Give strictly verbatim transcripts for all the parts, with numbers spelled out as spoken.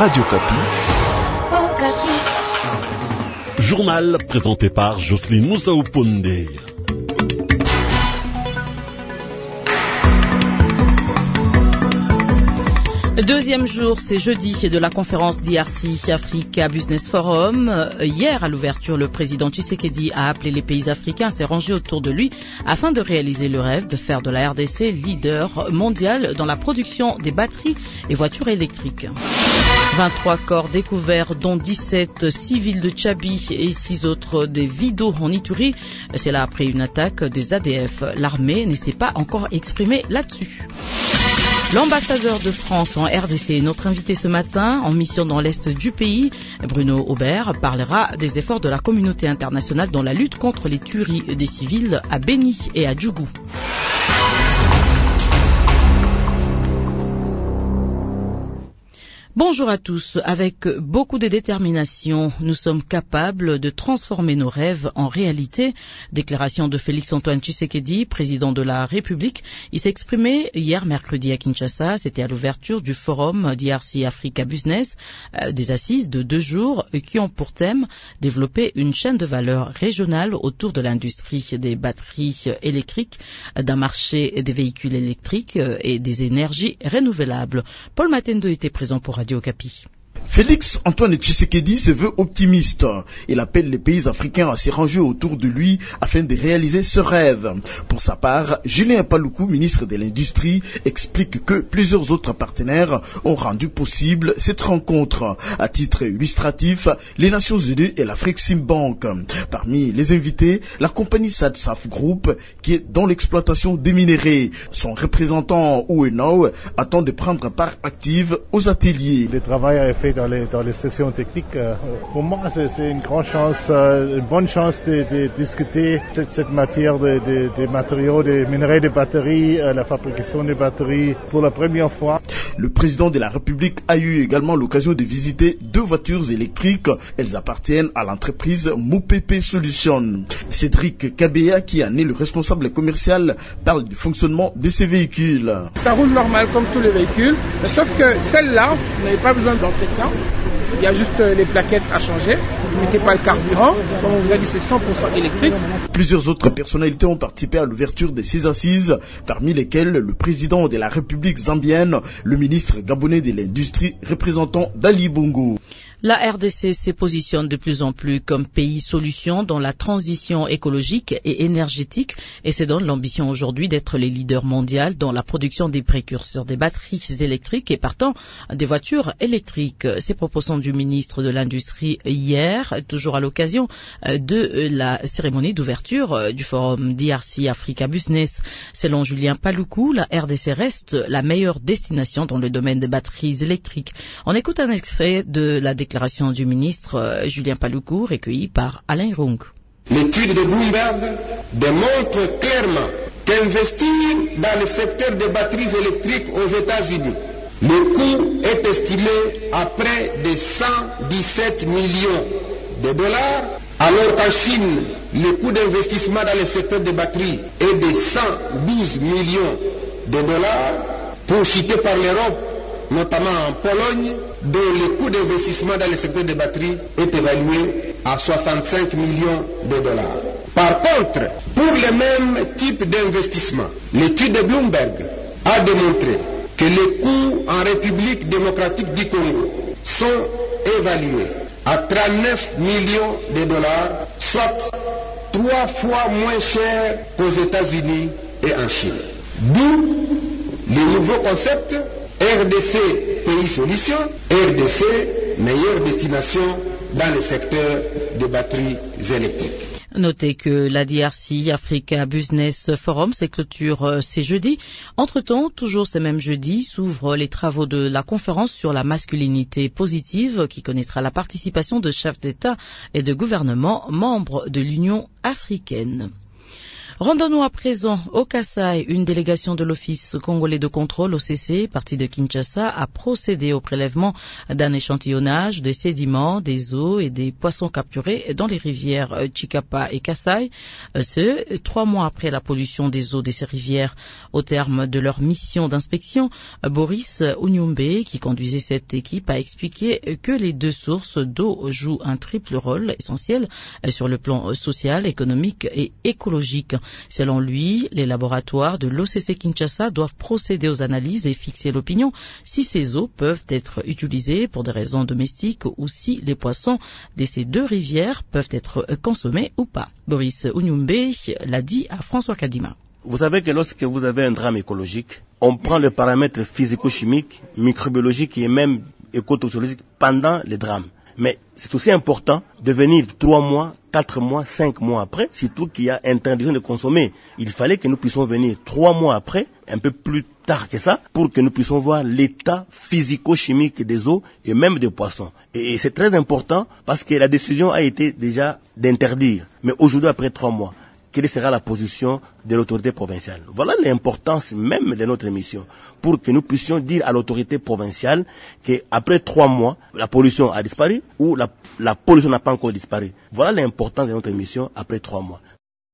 Radio Kapi. Journal présenté par Jocelyne Moussaouponde. Deuxième jour, c'est jeudi de la conférence d'I R C Africa Business Forum. Hier, à l'ouverture, le président Tshisekedi a appelé les pays africains à se ranger autour de lui afin de réaliser le rêve de faire de la R D C leader mondial dans la production des batteries et voitures électriques. vingt-trois corps découverts, dont dix-sept civils de Tchabi et six autres des Vido en Ituri. C'est là après une attaque des A D F. L'armée ne s'est pas encore exprimée là-dessus. L'ambassadeur de France en R D C est notre invité ce matin en mission dans l'Est du pays. Bruno Aubert parlera des efforts de la communauté internationale dans la lutte contre les tueries des civils à Beni et à Djougou. Bonjour à tous. Avec beaucoup de détermination, nous sommes capables de transformer nos rêves en réalité. Déclaration de Félix-Antoine Tshisekedi, président de la République. Il s'est exprimé hier mercredi à Kinshasa. C'était à l'ouverture du forum d'I R C Africa Business, euh, des assises de deux jours qui ont pour thème développer une chaîne de valeur régionale autour de l'industrie des batteries électriques, d'un marché des véhicules électriques et des énergies renouvelables. Paul Matendo était présent pour Radio Kapi. Félix-Antoine Tshisekedi se veut optimiste. Il appelle les pays africains à s'y ranger autour de lui afin de réaliser ce rêve. Pour sa part, Julien Paluku, ministre de l'Industrie, explique que plusieurs autres partenaires ont rendu possible cette rencontre. À titre illustratif, les Nations Unies et l'Afreximbank. Parmi les invités, la compagnie Sadsaf Group, qui est dans l'exploitation des minéraux. Son représentant Ouenao attend de prendre part active aux ateliers. Le travail est fait dans les, dans les sessions techniques. Euh, pour moi, c'est, c'est une grande chance, euh, une bonne chance de, de discuter cette, cette matière des de, de matériaux, des minerais de batteries, euh, la fabrication des batteries pour la première fois. Le président de la République a eu également l'occasion de visiter deux voitures électriques. Elles appartiennent à l'entreprise Mopepe Solutions. Cédric Kabea, qui en est le responsable commercial, parle du fonctionnement de ces véhicules. Ça roule normal comme tous les véhicules, sauf que celle-là, vous n'avez pas besoin d'entretien. Il y a juste les plaquettes à changer. Vous ne mettez pas le carburant. Comme on vous a dit, c'est cent pour cent électrique. Plusieurs autres personnalités ont participé à l'ouverture de ces assises, parmi lesquelles le président de la République zambienne, le ministre gabonais de l'Industrie, représentant d'Ali Bongo. La R D C se positionne de plus en plus comme pays solution dans la transition écologique et énergétique et se donne l'ambition aujourd'hui d'être les leaders mondiaux dans la production des précurseurs des batteries électriques et partant des voitures électriques. Ces propos sont du ministre de l'Industrie hier, toujours à l'occasion de la cérémonie d'ouverture du forum d'I R C Africa Business. Selon Julien Paluku, la R D C reste la meilleure destination dans le domaine des batteries électriques. On écoute un extrait de la déclaration Déclaration du ministre euh, Julien Paluku, recueilli par Alain Rung. L'étude de Bloomberg démontre clairement qu'investir dans le secteur des batteries électriques aux États-Unis, le coût est estimé à près de cent dix-sept millions de dollars, alors qu'en Chine, le coût d'investissement dans le secteur des batteries est de cent douze millions de dollars, pour citer par l'Europe, notamment en Pologne, dont le coût d'investissement dans le secteur des batteries est évalué à soixante-cinq millions de dollars. Par contre, pour le même type d'investissement, l'étude de Bloomberg a démontré que les coûts en République démocratique du Congo sont évalués à trente-neuf millions de dollars, soit trois fois moins cher qu'aux États-Unis et en Chine. D'où le nouveau concept R D C pays solution, R D C meilleure destination dans le secteur des batteries électriques. Notez que la D R C Africa Business Forum se clôture ce jeudi. Entre-temps, toujours ce même jeudi, s'ouvrent les travaux de la conférence sur la masculinité positive qui connaîtra la participation de chefs d'État et de gouvernement membres de l'Union africaine. Rendons-nous à présent au Kasaï. Une délégation de l'Office congolais de contrôle, O C C, partie de Kinshasa, a procédé au prélèvement d'un échantillonnage des sédiments, des eaux et des poissons capturés dans les rivières Chikapa et Kasaï, ce, trois mois après la pollution des eaux de ces rivières. Au terme de leur mission d'inspection, Boris Unyumbe, qui conduisait cette équipe, a expliqué que les deux sources d'eau jouent un triple rôle essentiel sur le plan social, économique et écologique. Selon lui, les laboratoires de l'O C C Kinshasa doivent procéder aux analyses et fixer l'opinion si ces eaux peuvent être utilisées pour des raisons domestiques ou si les poissons de ces deux rivières peuvent être consommés ou pas. Boris Unyumbe l'a dit à François Kadima. Vous savez que lorsque vous avez un drame écologique, on prend le paramètre physico-chimique, microbiologique et même écotoxicologique pendant le drame. Mais c'est aussi important de venir trois mois, quatre mois, cinq mois après, surtout qu'il y a interdiction de consommer. Il fallait que nous puissions venir trois mois après, un peu plus tard que ça, pour que nous puissions voir l'état physico-chimique des eaux et même des poissons. Et c'est très important parce que la décision a été déjà d'interdire. Mais aujourd'hui, après trois mois, quelle sera la position de l'autorité provinciale? Voilà l'importance même de notre mission, pour que nous puissions dire à l'autorité provinciale qu'après trois mois, la pollution a disparu ou la, la pollution n'a pas encore disparu. Voilà l'importance de notre mission après trois mois.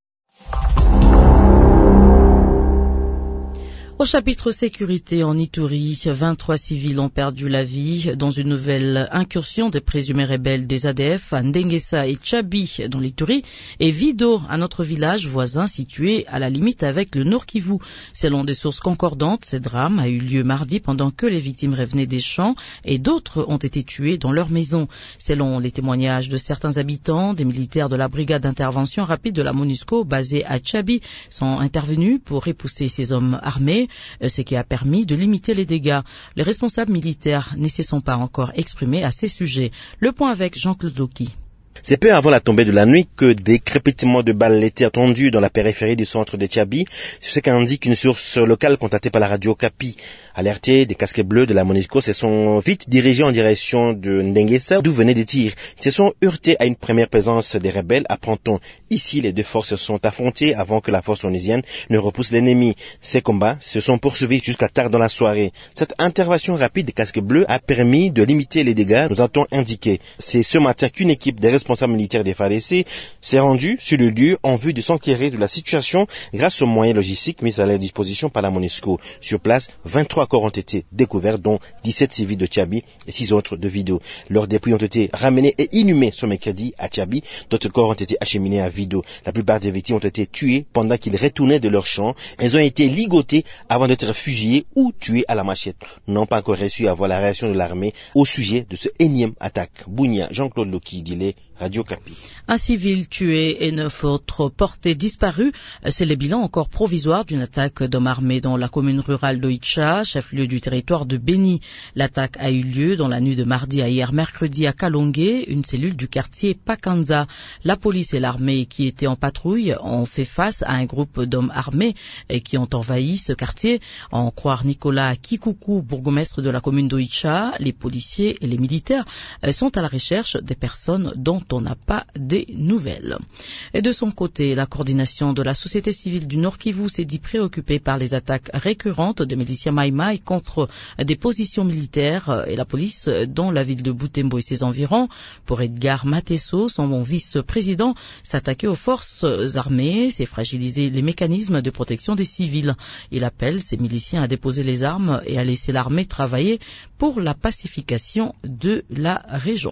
Au chapitre sécurité en Ituri, vingt-trois civils ont perdu la vie dans une nouvelle incursion des présumés rebelles des A D F à Ndengesa et Tchabi dans l'Ituri et Vido, un autre village voisin situé à la limite avec le Nord Kivu. Selon des sources concordantes, ce drame a eu lieu mardi pendant que les victimes revenaient des champs et d'autres ont été tués dans leur maison. Selon les témoignages de certains habitants, des militaires de la brigade d'intervention rapide de la MONUSCO basée à Tchabi sont intervenus pour repousser ces hommes armés, ce qui a permis de limiter les dégâts. Les responsables militaires ne se sont pas encore exprimés à ces sujets. Le point avec Jean-Claude Loki. C'est peu avant la tombée de la nuit que des crépitements de balles étaient entendus dans la périphérie du centre de Tchabi. C'est ce qu'indique une source locale contactée par la radio Kapi. Alertés, des casques bleus de la MONUSCO se sont vite dirigés en direction de Ndengesa, d'où venaient des tirs. Ils se sont heurtés à une première présence des rebelles, apprend-on. Ici, les deux forces se sont affrontées avant que la force onusienne ne repousse l'ennemi. Ces combats se sont poursuivis jusqu'à tard dans la soirée. Cette intervention rapide des casques bleus a permis de limiter les dégâts, nous a-t-on indiqué. C'est ce matin qu'une équipe des responsables militaire des F A R D C s'est rendu sur le lieu en vue de s'enquérir de la situation grâce aux moyens logistiques mis à leur disposition par la MONUSCO. Sur place, vingt-trois corps ont été découverts, dont dix-sept civils de Tchabi et six autres de Vido. Leurs dépouilles ont été ramenés et inhumés ce mercredi à Tchabi. D'autres corps ont été acheminés à Vido. La plupart des victimes ont été tuées pendant qu'ils retournaient de leur champ. Elles ont été ligotées avant d'être fusillées ou tuées à la machette. N'ont pas encore reçu à voir la réaction de l'armée au sujet de ce énième attaque. Bounia, Jean-Claude Loki, Dilé, Radio Kapi. Un civil tué et neuf autres portés disparus. C'est le bilan encore provisoire d'une attaque d'hommes armés dans la commune rurale d'Oicha, chef-lieu du territoire de Beni. L'attaque a eu lieu dans la nuit de mardi à hier mercredi à Kalongue, une cellule du quartier Pakanza. La police et l'armée qui étaient en patrouille ont fait face à un groupe d'hommes armés qui ont envahi ce quartier. En croire Nicolas Kikuku, bourgmestre de la commune d'Oicha, les policiers et les militaires sont à la recherche des personnes dont on n'a pas des nouvelles. Et de son côté, la coordination de la société civile du Nord Kivu s'est dit préoccupée par les attaques récurrentes de miliciens Maïmaï contre des positions militaires et la police dans la ville de Butembo et ses environs. Pour Edgar Matesso, son vice-président, s'attaquer aux forces armées, c'est fragiliser les mécanismes de protection des civils. Il appelle ces miliciens à déposer les armes et à laisser l'armée travailler pour la pacification de la région.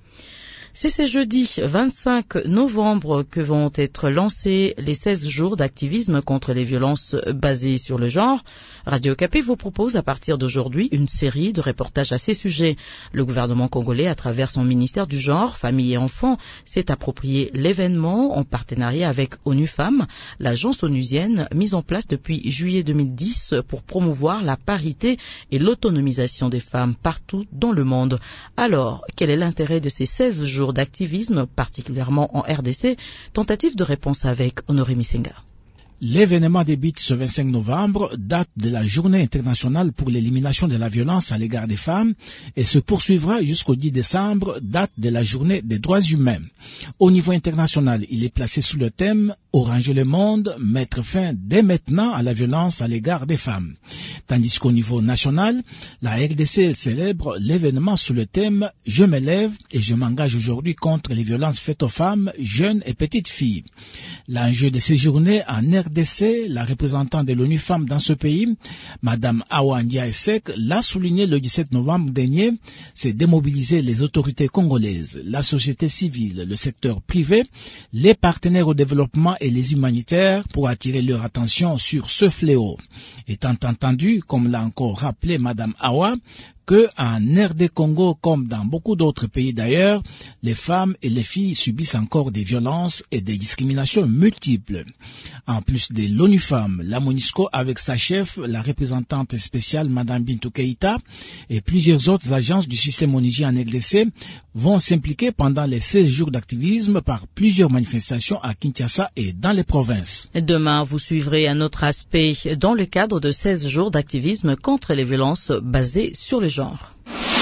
C'est ce jeudi vingt-cinq novembre que vont être lancés les seize jours d'activisme contre les violences basées sur le genre. Radio Kapi vous propose à partir d'aujourd'hui une série de reportages à ces sujets. Le gouvernement congolais, à travers son ministère du genre, famille et enfants, s'est approprié l'événement en partenariat avec ONU Femmes, l'agence onusienne mise en place depuis juillet deux mille dix pour promouvoir la parité et l'autonomisation des femmes partout dans le monde. Alors, quel est l'intérêt de ces seize jours d'activisme, particulièrement en R D C? Tentative de réponse avec Honoré Misenga. L'événement débute ce vingt-cinq novembre, date de la Journée internationale pour l'élimination de la violence à l'égard des femmes, et se poursuivra jusqu'au dix décembre, date de la Journée des droits humains. Au niveau international, il est placé sous le thème « Oranger le monde, mettre fin dès maintenant à la violence à l'égard des femmes ». Tandis qu'au niveau national, la R D C célèbre l'événement sous le thème « Je me lève et je m'engage aujourd'hui contre les violences faites aux femmes, jeunes et petites filles ». L'enjeu de ces journées en R D C, la représentante de l'ONU Femmes dans ce pays, Madame Awa Ndiaye-Sek, l'a souligné le dix-sept novembre dernier, c'est démobiliser les autorités congolaises, la société civile, le secteur privé, les partenaires au développement et les humanitaires pour attirer leur attention sur ce fléau. Étant entendu, comme l'a encore rappelé Madame Awa, que en R D Congo, comme dans beaucoup d'autres pays d'ailleurs, les femmes et les filles subissent encore des violences et des discriminations multiples. En plus de l'ONU Femmes, la MONUSCO avec sa chef, la représentante spéciale Madame Bintou Keïta, et plusieurs autres agences du système onusien en R D C vont s'impliquer pendant les seize jours d'activisme par plusieurs manifestations à Kinshasa et dans les provinces. Demain, vous suivrez un autre aspect dans le cadre de seize jours d'activisme contre les violences basées sur le genre.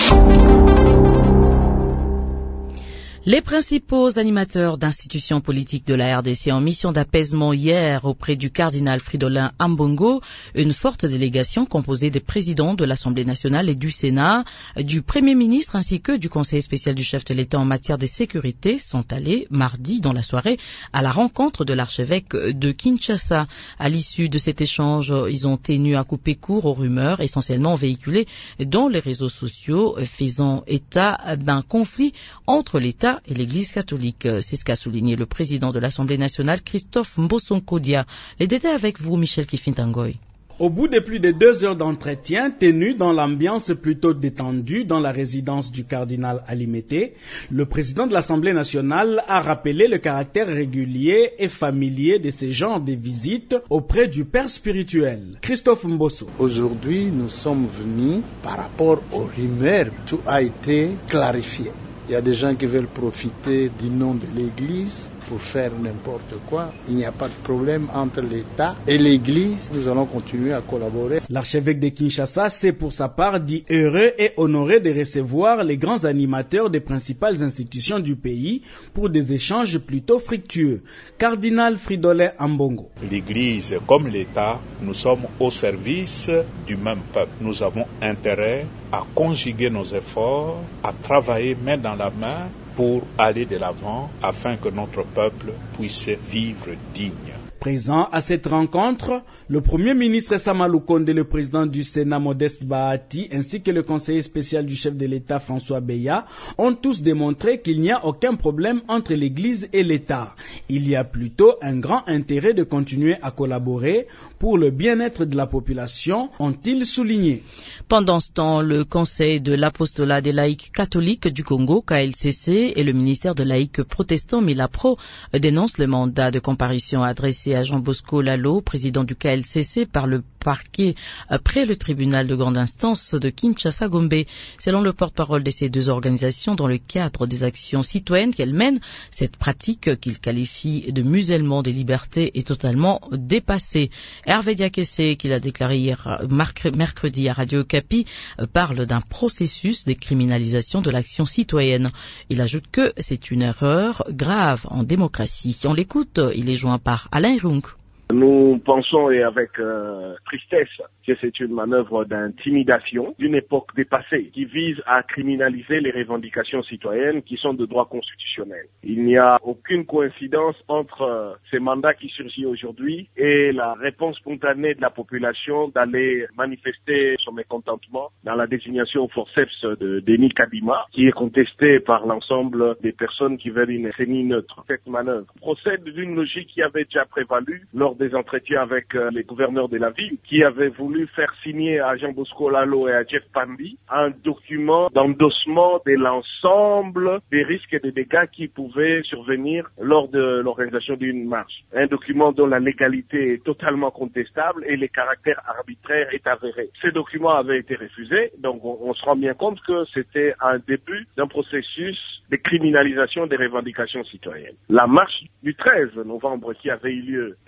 Les principaux animateurs d'institutions politiques de la R D C en mission d'apaisement hier auprès du cardinal Fridolin Ambongo, une forte délégation composée des présidents de l'Assemblée nationale et du Sénat, du Premier ministre ainsi que du conseiller spécial du chef de l'État en matière de sécurité sont allés mardi dans la soirée à la rencontre de l'archevêque de Kinshasa. À l'issue de cet échange, ils ont tenu à couper court aux rumeurs essentiellement véhiculées dans les réseaux sociaux faisant état d'un conflit entre l'État et l'Église catholique. C'est ce qu'a souligné le président de l'Assemblée nationale, Christophe Mbosonkodia. Les détails avec vous, Michel Kifintangoy. Au bout de plus de deux heures d'entretien tenus dans l'ambiance plutôt détendue dans la résidence du cardinal Alimété, le président de l'Assemblée nationale a rappelé le caractère régulier et familier de ce genre de visites auprès du père spirituel. Christophe Mbosso. Aujourd'hui, nous sommes venus par rapport aux rumeurs. Tout a été clarifié. Il y a des gens qui veulent profiter du nom de l'Église pour faire n'importe quoi. Il n'y a pas de problème entre l'État et l'Église. Nous allons continuer à collaborer. L'archevêque de Kinshasa s'est pour sa part dit heureux et honoré de recevoir les grands animateurs des principales institutions du pays pour des échanges plutôt fructueux. Cardinal Fridolin Ambongo. L'Église comme l'État, nous sommes au service du même peuple. Nous avons intérêt à conjuguer nos efforts, à travailler main dans la main pour aller de l'avant afin que notre peuple puisse vivre digne. Présent à cette rencontre, le Premier ministre Samalou Konde, le président du Sénat Modeste Bahati, ainsi que le conseiller spécial du chef de l'État François Beya, ont tous démontré qu'il n'y a aucun problème entre l'Église et l'État. Il y a plutôt un grand intérêt de continuer à collaborer pour le bien-être de la population, ont-ils souligné. Pendant ce temps, le Conseil de l'apostolat des laïcs catholiques du Congo, K L C C, et le ministère de laïcs protestants, Milapro, dénoncent le mandat de comparution adressé à Jean Bosco Lalo, président du K L C C, par le parquet après le tribunal de grande instance de Kinshasa-Gombe. Selon le porte-parole de ces deux organisations, dans le cadre des actions citoyennes qu'elles mènent, cette pratique qu'ils qualifient de musellement des libertés est totalement dépassée. Hervé Diakessé, qu'il a déclaré hier mercredi à Radio Okapi, parle d'un processus de criminalisation de l'action citoyenne. Il ajoute que c'est une erreur grave en démocratie. On l'écoute, il est joint par Alain Rung. Nous pensons, et avec euh, tristesse, que c'est une manœuvre d'intimidation d'une époque dépassée qui vise à criminaliser les revendications citoyennes qui sont de droit constitutionnel. Il n'y a aucune coïncidence entre euh, ces mandats qui surgissent aujourd'hui et la réponse spontanée de la population d'aller manifester son mécontentement dans la désignation au forceps de Denis Kadima, qui est contestée par l'ensemble des personnes qui veulent une décennie neutre. Cette manœuvre procède d'une logique qui avait déjà prévalu lors des entretiens avec euh, les gouverneurs de la ville, qui avaient voulu faire signer à Jean Bosco Lalo et à Jeff Pandi un document d'endossement de l'ensemble des risques et des dégâts qui pouvaient survenir lors de l'organisation d'une marche. Un document dont la légalité est totalement contestable et le caractère arbitraire est avéré. Ce document avait été refusé, donc on, on se rend bien compte que c'était un début d'un processus de criminalisation des revendications citoyennes. La marche du treize novembre qui avait eu lieu, elle a eu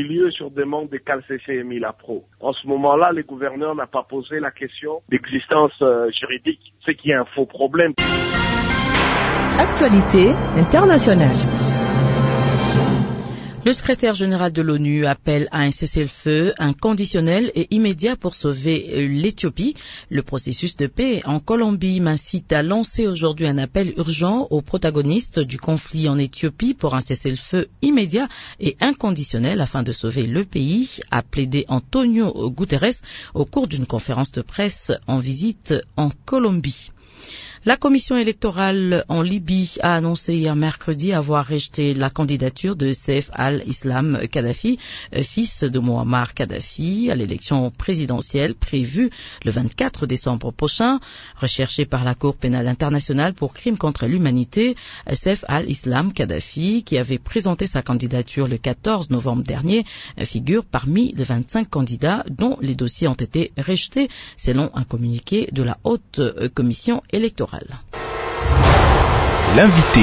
eu lieu sur demande de Cal C C M I La Pro. En ce moment-là, le gouverneur n'a pas posé la question d'existence euh, juridique, ce qui est un faux problème. Actualité internationale. Le secrétaire général de l'ONU appelle à un cessez-le-feu inconditionnel et immédiat pour sauver l'Éthiopie. Le processus de paix en Colombie m'incite à lancer aujourd'hui un appel urgent aux protagonistes du conflit en Éthiopie pour un cessez-le-feu immédiat et inconditionnel afin de sauver le pays, a plaidé Antonio Guterres au cours d'une conférence de presse en visite en Colombie. La commission électorale en Libye a annoncé hier mercredi avoir rejeté la candidature de Saif al-Islam Kadhafi, fils de Muammar Kadhafi, à l'élection présidentielle prévue le vingt-quatre décembre prochain. Recherché par la Cour pénale internationale pour crimes contre l'humanité, Saif al-Islam Kadhafi, qui avait présenté sa candidature le quatorze novembre dernier, figure parmi les vingt-cinq candidats dont les dossiers ont été rejetés, selon un communiqué de la haute commission électorale. L'invité.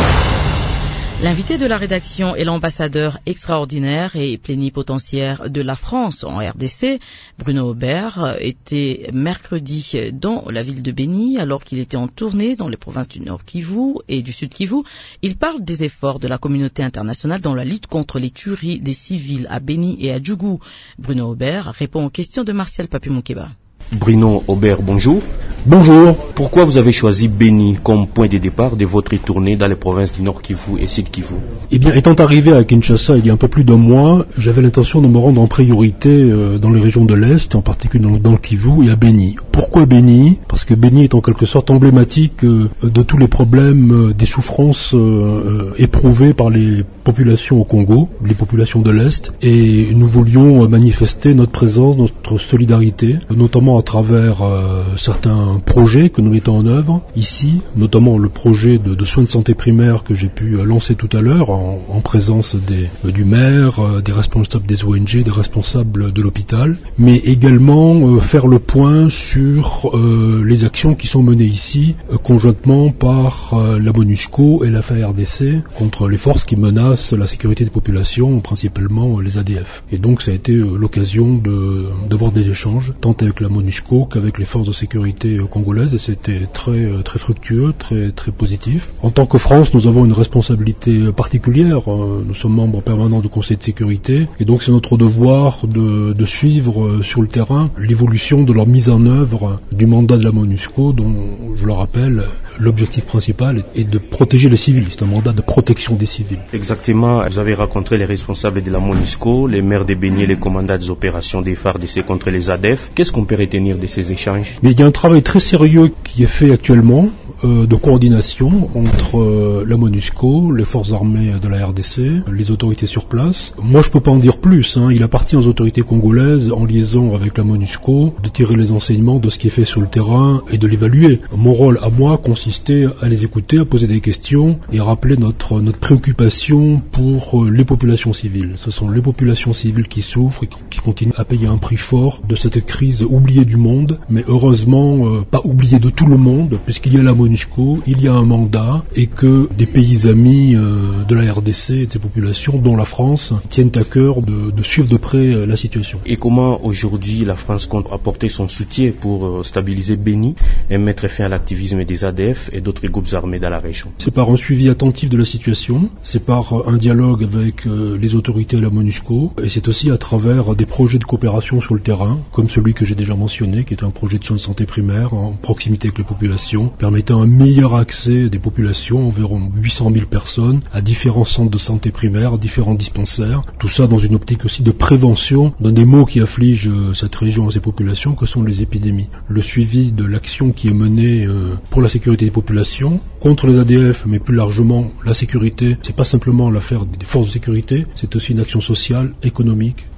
L'invité de la rédaction est l'ambassadeur extraordinaire et plénipotentiaire de la France en R D C. Bruno Aubert était mercredi dans la ville de Béni alors qu'il était en tournée dans les provinces du Nord Kivu et du Sud Kivu. Il parle des efforts de la communauté internationale dans la lutte contre les tueries des civils à Béni et à Djougou. Bruno Aubert répond aux questions de Martial Papi-Moukeba. Bruno Aubert, bonjour. Bonjour. Pourquoi vous avez choisi Béni comme point de départ de votre tournée dans les provinces du Nord Kivu et Sud Kivu? Eh bien, étant arrivé à Kinshasa il y a un peu plus d'un mois, j'avais l'intention de me rendre en priorité euh, dans les régions de l'Est, en particulier dans, dans le Kivu et à Béni. Pourquoi Béni? Parce que Béni est en quelque sorte emblématique euh, de tous les problèmes, euh, des souffrances euh, éprouvées par les populations au Congo, les populations de l'Est, et nous voulions manifester notre présence, notre solidarité, notamment à travers euh, certains projets que nous mettons en œuvre ici, notamment le projet de, de soins de santé primaire que j'ai pu euh, lancer tout à l'heure en, en présence des, euh, du maire, euh, des responsables des O N G, des responsables de l'hôpital, mais également euh, faire le point sur euh, les actions qui sont menées ici euh, conjointement par euh, la MONUSCO et la F A R D C contre les forces qui menacent la sécurité des populations, principalement euh, les A D F. Et donc ça a été euh, l'occasion de d'avoir des échanges, tant avec la MONUSCO qu'avec les forces de sécurité congolaises, et c'était très très fructueux, très très positif. En tant que France, nous avons une responsabilité particulière. Nous sommes membres permanents du Conseil de sécurité, et donc c'est notre devoir de, de suivre sur le terrain l'évolution de leur mise en œuvre du mandat de la MONUSCO, dont, je le rappelle, l'objectif principal est de protéger les civils. C'est un mandat de protection des civils. Exactement. Vous avez rencontré les responsables de la MONUSCO, les maires de Béni, les commandants des opérations des F A R D C contre les A D F. Qu'est-ce qu'on peut retenir de ces échanges? Mais il y a un travail très sérieux qui est fait actuellement euh, de coordination entre euh, la MONUSCO, les forces armées de la R D C, les autorités sur place. Moi, je peux pas en dire plus. Hein. Il appartient aux autorités congolaises, en liaison avec la MONUSCO, de tirer les enseignements de ce qui est fait sur le terrain et de l'évaluer. Mon rôle à moi consistait à les écouter, à poser des questions et à rappeler notre notre préoccupation pour euh, les populations civiles. Ce sont les populations civiles qui souffrent et qui continuent à payer un prix fort de cette crise oubliée du monde, mais heureusement euh, pas oubliée de tout le monde, puisqu'il y a la MONUSCO, il y a un mandat, et que des pays amis euh, de la R D C et de ces populations, dont la France, tiennent à cœur de, de suivre de près euh, la situation. Et comment aujourd'hui la France compte apporter son soutien pour euh, stabiliser Béni et mettre fin à l'activisme des A D F et d'autres groupes armés dans la région? C'est par un suivi attentif de la situation, c'est par euh, un dialogue avec euh, les autorités et la MONUSCO, et c'est aussi à travers des projets de coopération sur le terrain, comme celui que j'ai déjà mentionné, qui est un projet de soins de santé primaire en proximité avec les populations, permettant un meilleur accès des populations, environ huit cent mille personnes, à différents centres de santé primaire, différents dispensaires, tout ça dans une optique aussi de prévention d'un des maux qui affligent cette région et ces populations, que sont les épidémies. Le suivi de l'action qui est menée euh, pour la sécurité des populations, contre les A D F, mais plus largement la sécurité, c'est pas simplement l'affaire des forces de sécurité, c'est aussi une action sociale, économique,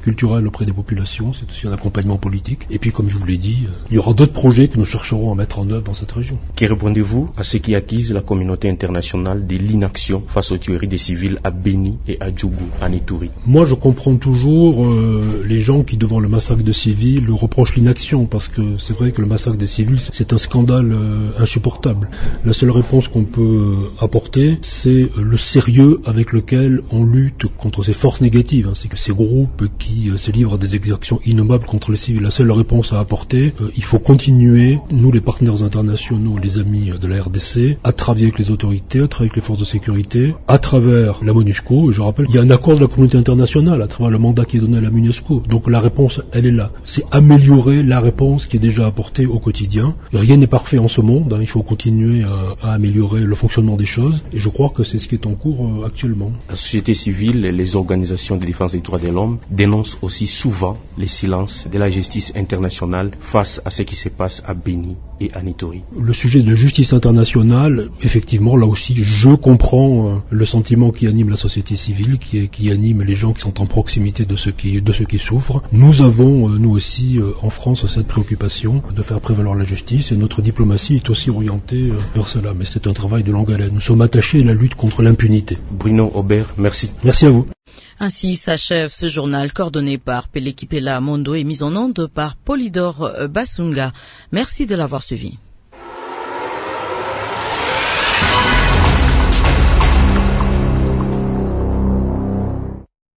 culturel auprès des populations, c'est aussi un accompagnement politique. Et puis, comme je vous l'ai dit, il y aura d'autres projets que nous chercherons à mettre en œuvre dans cette région. Que répondez-vous à ce qui accuse la communauté internationale de l'inaction face aux tueries des civils à Béni et à Djougou, en Ituri? Moi, je comprends toujours euh, les gens qui, devant le massacre de civils, reprochent l'inaction, parce que c'est vrai que le massacre des civils, c'est un scandale euh, insupportable. La seule réponse qu'on peut apporter, c'est le sérieux avec lequel on lutte contre ces forces négatives. Hein. C'est que ces groupes qui euh, se livrent à des exactions innommables contre les civils, la seule réponse à apporter, euh, il faut continuer, nous les partenaires internationaux, les amis de la R D C, à travailler avec les autorités, à travailler avec les forces de sécurité, à travers la MONUSCO. Et je rappelle, il y a un accord de la communauté internationale à travers le mandat qui est donné à la MONUSCO. Donc la réponse, elle est là. C'est améliorer la réponse qui est déjà apportée au quotidien. Et rien n'est parfait en ce monde, hein. Il faut continuer à, à améliorer le fonctionnement des choses. Et je crois que c'est ce qui est en cours euh, actuellement. La société civile et les organisations de défense des droits de l'homme dénoncent aussi souvent les silences de la justice internationale face à ce qui se passe à Béni et à Ituri. Le sujet de la justice internationale, effectivement, là aussi, je comprends euh, le sentiment qui anime la société civile, qui, est, qui anime les gens qui sont en proximité de ceux qui, de ceux qui souffrent. Nous avons, euh, nous aussi, euh, en France, cette préoccupation de faire prévaloir la justice, et notre diplomatie est aussi orientée euh, vers cela. Mais c'est un travail de longue haleine. Nous sommes attachés à la lutte contre l'impunité. Bruno Aubert, merci. Merci à vous. Ainsi s'achève ce journal coordonné par Pelekipela Mondo et mis en onde par Polydor Basunga. Merci de l'avoir suivi.